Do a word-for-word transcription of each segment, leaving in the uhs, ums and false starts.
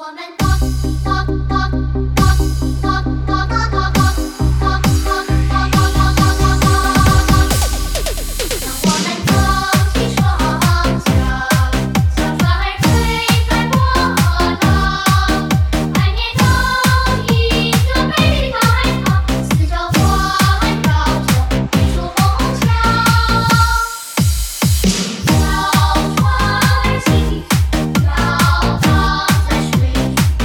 小船儿轻，摇荡在水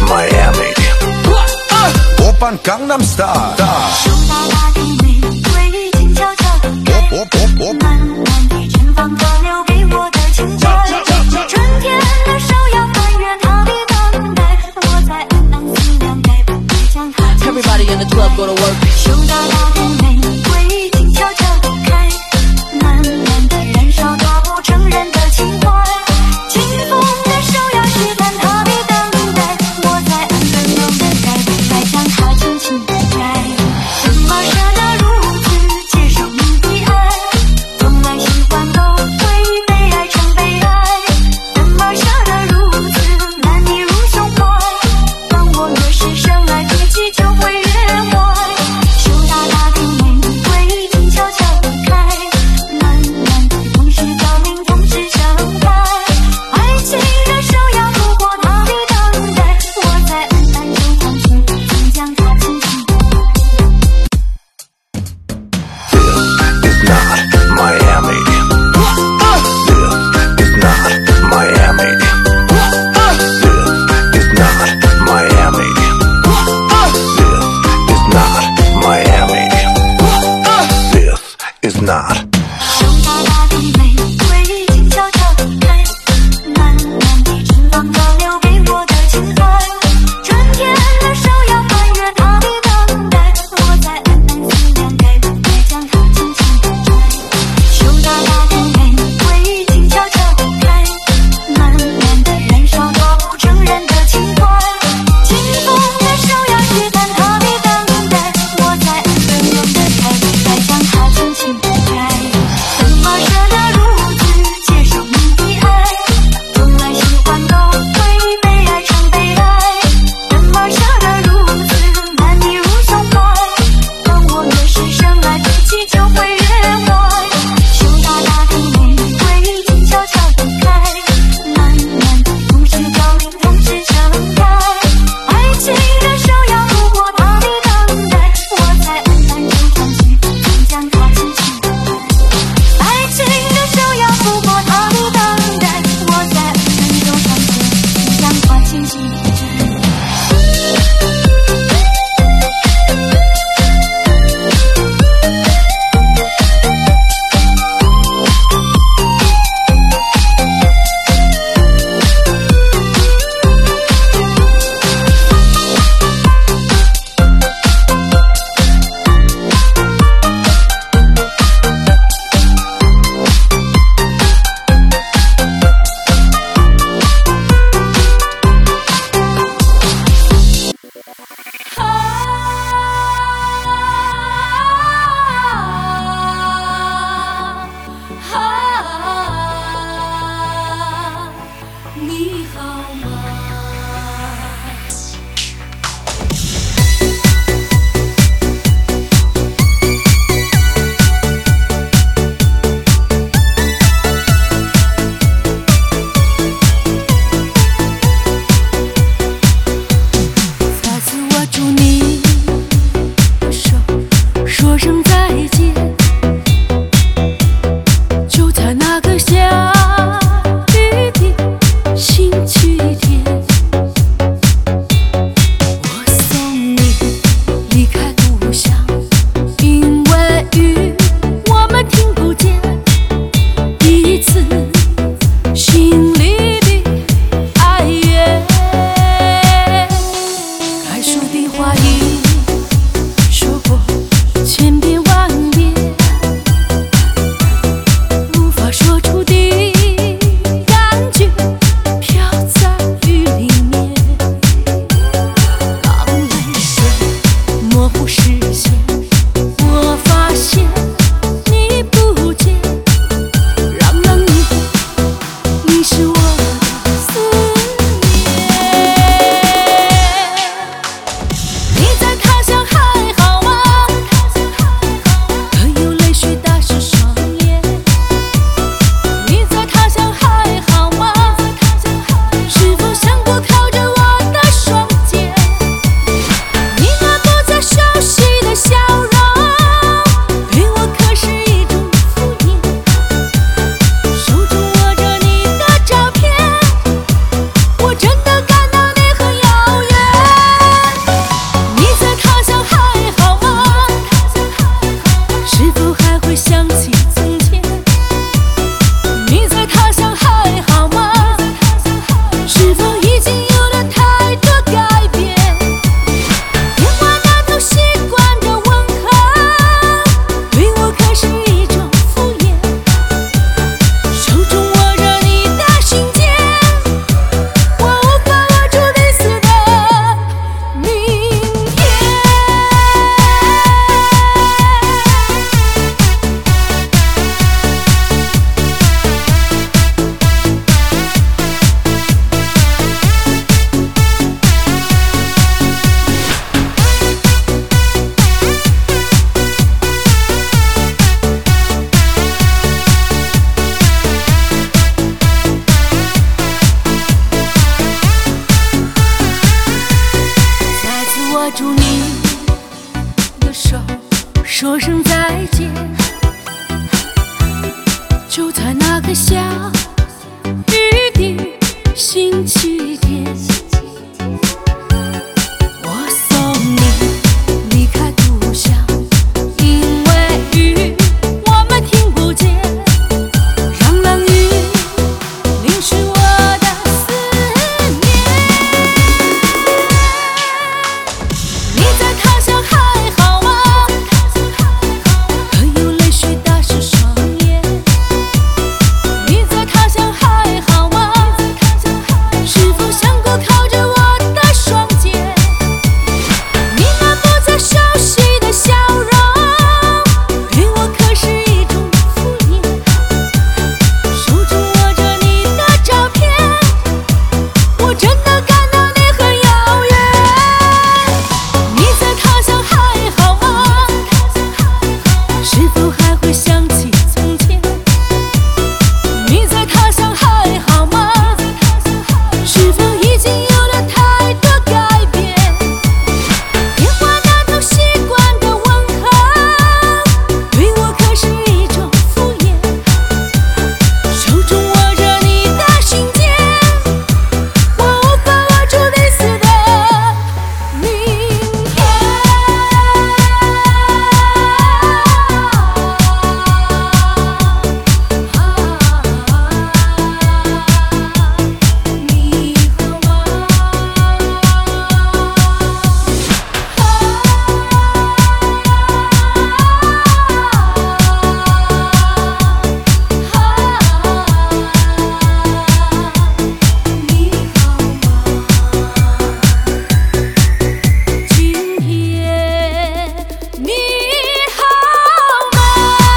Miami. 오빤 강남 스타일. 手拿大地玫瑰，静悄悄地开，满满的春风都留给我的情怀。春天的手要翻越它的等待，我在暗暗思量该不该将它轻轻 Everybody in the club go to work. 手拿大地玫瑰，静悄悄地开，慢慢地燃烧多不承认的情怀。清风的手要试探它的等待，我在暗自流的该不该将它轻轻地摘。怎么舍得如此接受你的爱，从来喜欢都说声再见。就在那个下雨的星期天，我送你离开故乡，因为雨我们听不见，让冷雨淋湿我的思念。你在他乡还好吗？可有泪水打湿双眼？你在他乡还好吗？是否想过靠着我的双肩？你那不再熟悉的笑容，对我可是一种敷衍。手中握着你的照片，我真的感到你很遥远。你在他乡还好吗？是否还会想起从前？你在他乡还好吗？是否已经有了太多改变？电话那头习惯的问候，对我可是一种敷衍。手中握着你的信件，我无法握住你死的明天。你好吗？你好吗？今天你好吗？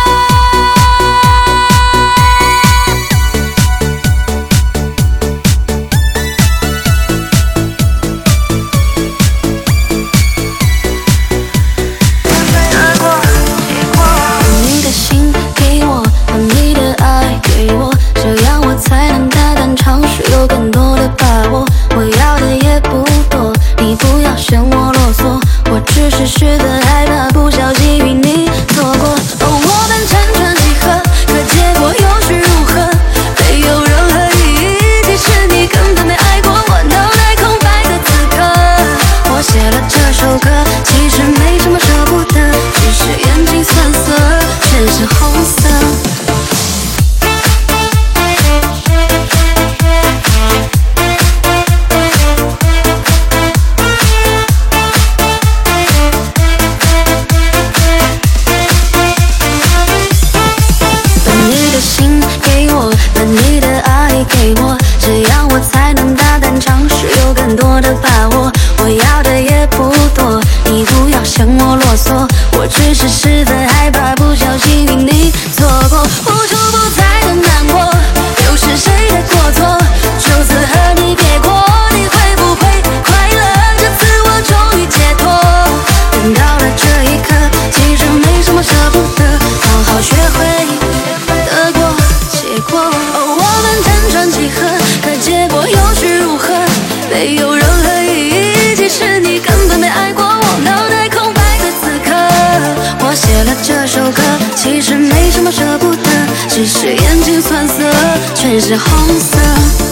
你的心给我，把你的爱给我，这样我才能大胆尝试，有更多的把握。我要的也不多，你不要嫌我啰嗦，我只是实在害怕不小心与你错过。哦，我们辗转几何，可结果又是如何？没有任何意义，其实你根本没爱过我，脑袋空白的此刻。我写了这首歌，其实没什么舍不得，只是眼睛酸涩，全是红色。把你的心给我，把你的爱给我，这样我才能大胆尝试，有更多的把握。我要的也不多，你不要嫌我啰嗦，我只是实在害怕不小心与你错过，无处不在的难过，又是谁的过错？就此和你别过，你会不会快乐？这次我终于解脱，等到了这一刻，其实没什么舍不得，好好学会得过且过。哦，我们辗转几何，可结果又是如何？没有任何意义，其实你根本没爱过我，脑袋空白的此刻。我写了这首歌，其实没什么舍不得，只是眼睛酸涩，全是红色。